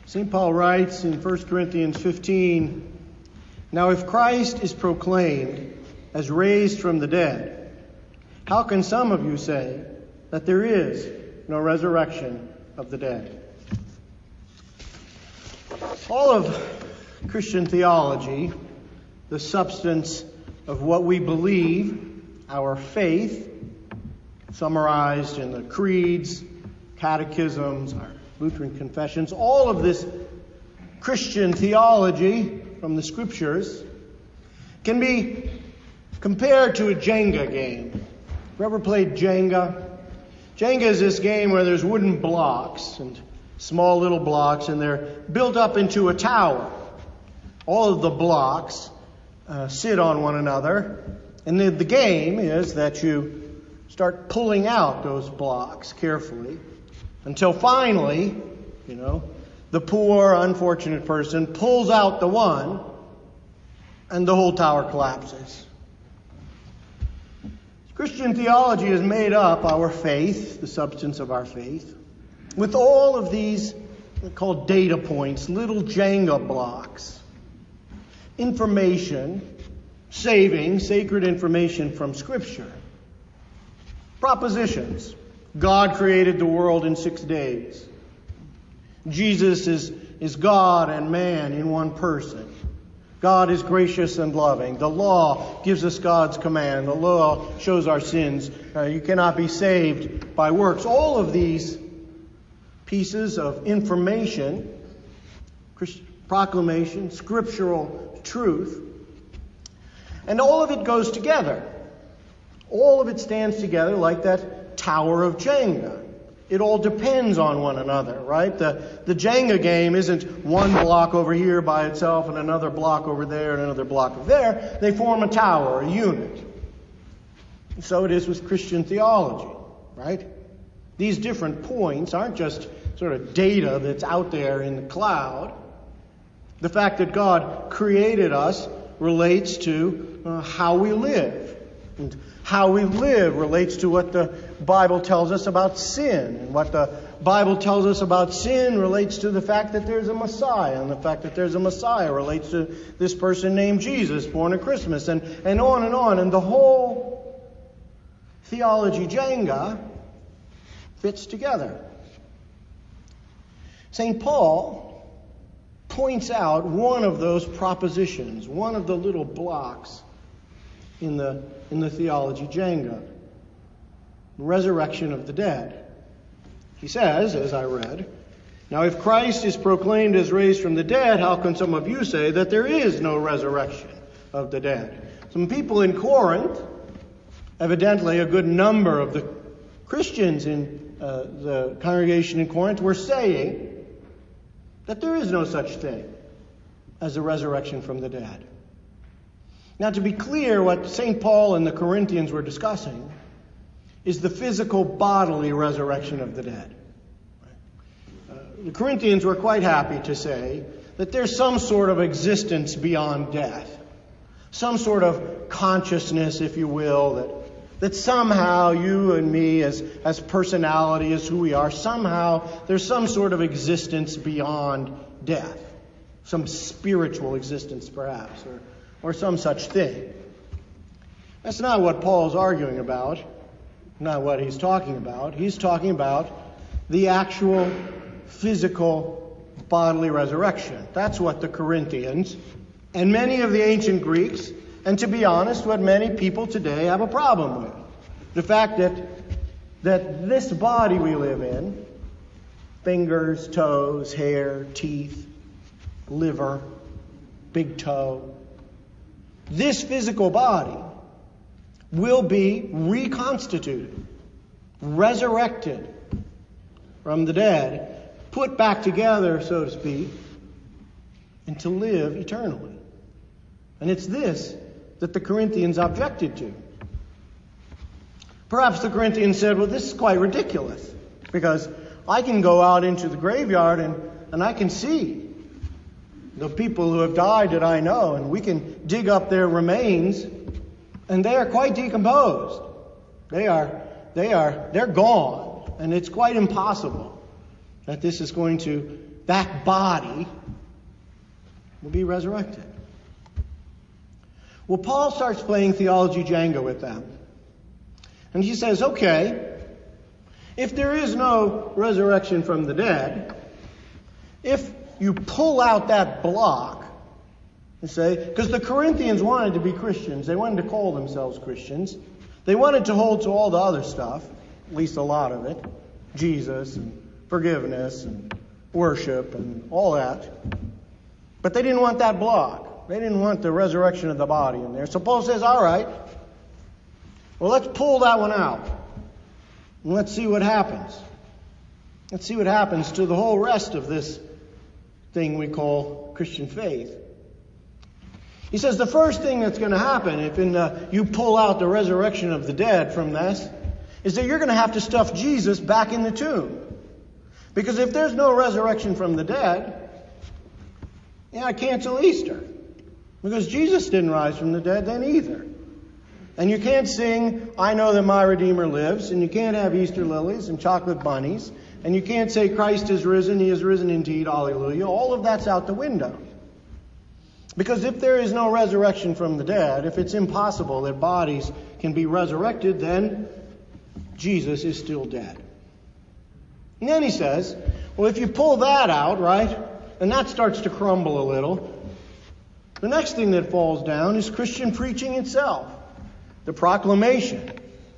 St. Paul writes in 1 Corinthians 15, "Now if Christ is proclaimed as raised from the dead, how can some of you say that there is no resurrection of the dead?" All of Christian theology, the substance of what we believe, our faith, summarized in the creeds, catechisms, our Lutheran confessions, all of this Christian theology from the Scriptures can be compared to a Jenga game. Have you ever played Jenga? Jenga is this game where there's wooden blocks and small little blocks, and they're built up into a tower. All of the blocks sit on one another, and the game is that you start pulling out those blocks carefully until finally, the poor, unfortunate person pulls out the one and the whole tower collapses. Christian theology has made up our faith, the substance of our faith, with all of these called data points, little Jenga blocks. Information, sacred information from Scripture. Propositions. God created the world in 6 days. Jesus is God and man in one person. God is gracious and loving. The law gives us God's command. The law shows our sins. You cannot be saved by works. All of these pieces of information, proclamation, scriptural truth, and all of it goes together. All of it stands together like that tower of Jenga. It all depends on one another, right? The Jenga game isn't one block over here by itself and another block over there and another block over there. They form a tower, a unit. And so it is with Christian theology, right? These different points aren't just sort of data that's out there in the cloud. The fact that God created us relates to how we live. And how we live relates to what the Bible tells us about sin. And what the Bible tells us about sin relates to the fact that there's a Messiah. And the fact that there's a Messiah relates to this person named Jesus, born at Christmas. And on and on. And the whole theology Jenga fits together. St. Paul points out one of those propositions, one of the little blocks in the theology Jenga. Resurrection of the dead. He says, as I read, "Now if Christ is proclaimed as raised from the dead, how can some of you say that there is no resurrection of the dead?" Some people in Corinth, evidently a good number of the Christians in the congregation in Corinth, were saying that there is no such thing as a resurrection from the dead. Now, to be clear, what St. Paul and the Corinthians were discussing is the physical, bodily resurrection of the dead. The Corinthians were quite happy to say that there's some sort of existence beyond death. Some sort of consciousness, if you will, that somehow you and me as personality, as who we are, somehow there's some sort of existence beyond death. Some spiritual existence, perhaps, or some such thing. That's not what Paul's arguing about, not what he's talking about. He's talking about the actual physical bodily resurrection. That's what the Corinthians and many of the ancient Greeks, and to be honest, what many people today have a problem with. The fact that this body we live in, fingers, toes, hair, teeth, liver, big toe, this physical body will be reconstituted, resurrected from the dead, put back together, so to speak, and to live eternally. And it's this that the Corinthians objected to. Perhaps the Corinthians said, well, this is quite ridiculous, because I can go out into the graveyard and I can see the people who have died that I know, and we can dig up their remains, and they are quite decomposed. They're gone, and it's quite impossible that this is going to that body will be resurrected. Well, Paul starts playing theology Jenga with them. And he says, okay, if there is no resurrection from the dead, if you pull out that block, and say, because the Corinthians wanted to be Christians, they wanted to call themselves Christians, they wanted to hold to all the other stuff, at least a lot of it, Jesus and forgiveness and worship and all that, but they didn't want that block. They didn't want the resurrection of the body in there. So Paul says, all right, well, let's pull that one out. And let's see what happens. Let's see what happens to the whole rest of this thing we call Christian faith. He says the first thing that's going to happen if you pull out the resurrection of the dead from this is that you're going to have to stuff Jesus back in the tomb. Because if there's no resurrection from the dead, cancel Easter. Because Jesus didn't rise from the dead then either. And you can't sing, I know that my Redeemer lives, and you can't have Easter lilies and chocolate bunnies, and you can't say Christ is risen, he is risen indeed, hallelujah. All of that's out the window. Because if there is no resurrection from the dead, if it's impossible that bodies can be resurrected, then Jesus is still dead. And then he says, well, if you pull that out, right, and that starts to crumble a little, the next thing that falls down is Christian preaching itself. The proclamation,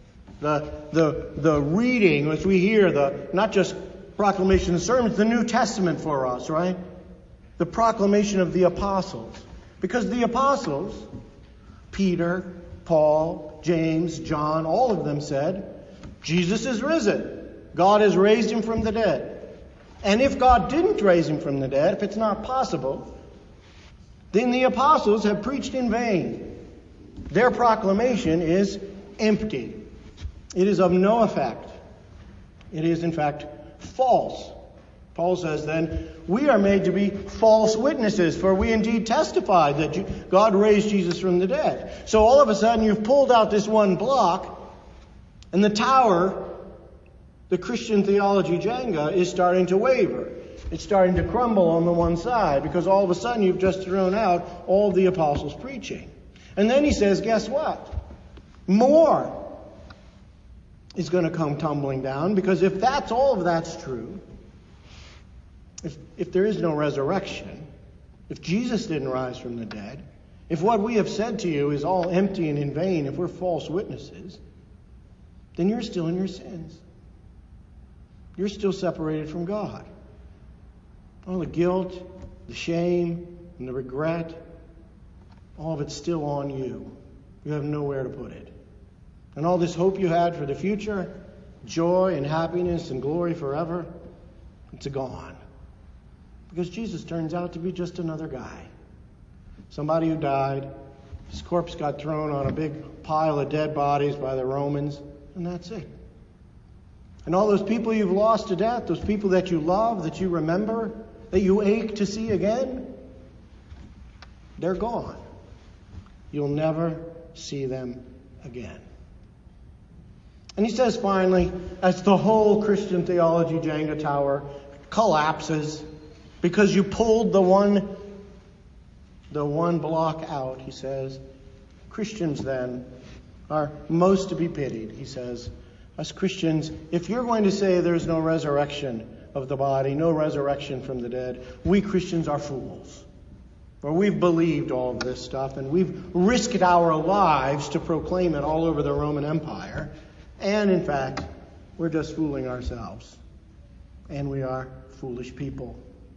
the reading, as we hear, not just proclamation of sermons, the New Testament for us, right? The proclamation of the apostles. Because the apostles, Peter, Paul, James, John, all of them said, Jesus is risen. God has raised him from the dead. And if God didn't raise him from the dead, if it's not possible, then the apostles have preached in vain. Their proclamation is empty. It is of no effect. It is, in fact, false. Paul says then, we are made to be false witnesses, for we indeed testify that God raised Jesus from the dead. So all of a sudden you've pulled out this one block, and the tower, the Christian theology Jenga, is starting to waver. It's starting to crumble on the one side, because all of a sudden you've just thrown out all of the apostles' preaching. And then he says, guess what? More is going to come tumbling down, because if all of that's true, if there is no resurrection, if Jesus didn't rise from the dead, if what we have said to you is all empty and in vain, if we're false witnesses, then you're still in your sins. You're still separated from God. All the guilt, the shame, and the regret, all of it's still on you. You have nowhere to put it. And all this hope you had for the future, joy and happiness and glory forever, it's gone. Because Jesus turns out to be just another guy. Somebody who died. His corpse got thrown on a big pile of dead bodies by the Romans, and that's it. And all those people you've lost to death, those people that you love, that you remember, that you ache to see again, they're gone. You'll never see them again. And he says finally, as the whole Christian theology Jenga tower collapses, because you pulled the one block out, he says, Christians then are most to be pitied, he says. Us Christians, if you're going to say there's no resurrection of the body, no resurrection from the dead, we Christians are fools. For we've believed all of this stuff, and we've risked our lives to proclaim it all over the Roman Empire. And in fact, we're just fooling ourselves. And we are foolish people.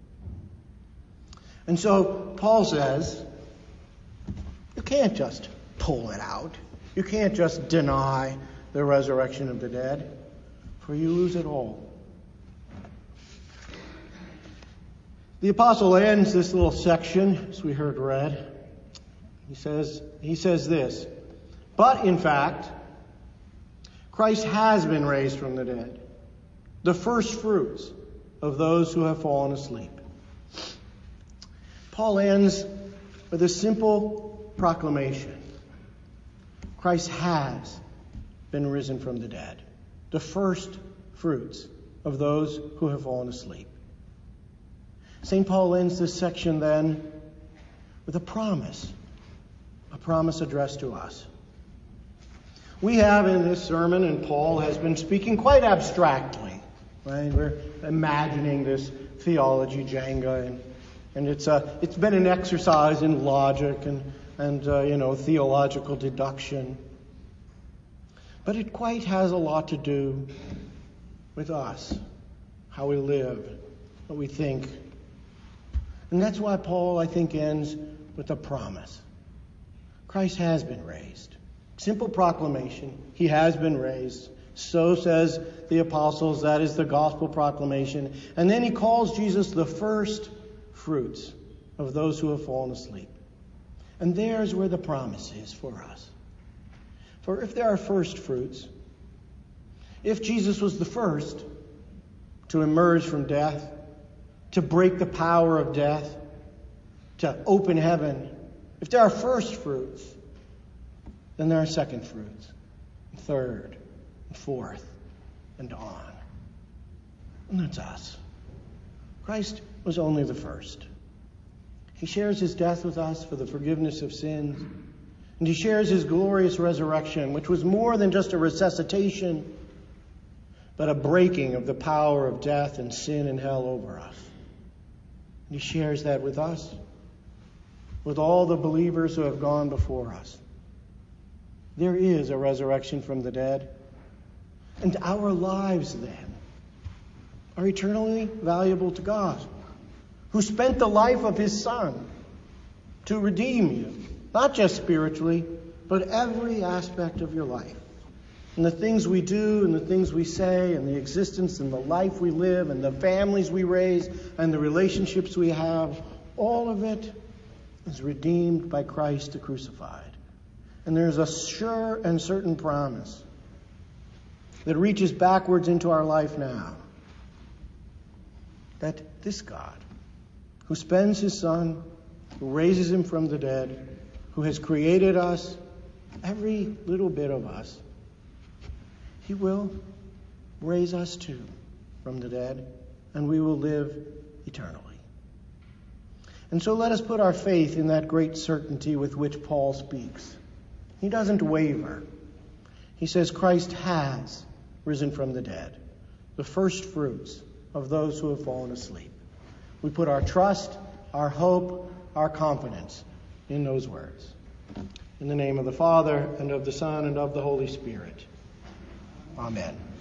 And so Paul says, you can't just pull it out. You can't just deny the resurrection of the dead, for you lose it all. The apostle ends this little section, as we heard read. He says this, but in fact, Christ has been raised from the dead, the first fruits of those who have fallen asleep. Paul ends with a simple proclamation. Christ has been risen from the dead, the first fruits of those who have fallen asleep. St. Paul ends this section then with a promise addressed to us. We have in this sermon, and Paul has been speaking quite abstractly, right? We're imagining this theology Jenga, and it's been an exercise in logic and theological deduction. But it quite has a lot to do with us, how we live, what we think. And that's why Paul, I think, ends with a promise. Christ has been raised. Simple proclamation. He has been raised. So says the apostles. That is the gospel proclamation. And then he calls Jesus the first fruits of those who have fallen asleep. And there's where the promise is for us. For if there are first fruits, if Jesus was the first to emerge from death, to break the power of death, to open heaven, if there are first fruits, then there are second fruits, and third, and fourth, and on. And that's us. Christ was only the first. He shares his death with us for the forgiveness of sins. And he shares his glorious resurrection, which was more than just a resuscitation, but a breaking of the power of death and sin and hell over us. And he shares that with us, with all the believers who have gone before us. There is a resurrection from the dead. And our lives then are eternally valuable to God, who spent the life of his Son to redeem you, not just spiritually, but every aspect of your life. And the things we do and the things we say and the existence and the life we live and the families we raise and the relationships we have, all of it is redeemed by Christ the crucified. And there's a sure and certain promise that reaches backwards into our life now, that this God, who spends his Son, who raises him from the dead, who has created us, every little bit of us, he will raise us too from the dead, and we will live eternally. And so let us put our faith in that great certainty with which Paul speaks. He doesn't waver. He says Christ has risen from the dead, the first fruits of those who have fallen asleep. We put our trust, our hope, our confidence in those words. In the name of the Father, and of the Son, and of the Holy Spirit. Amen.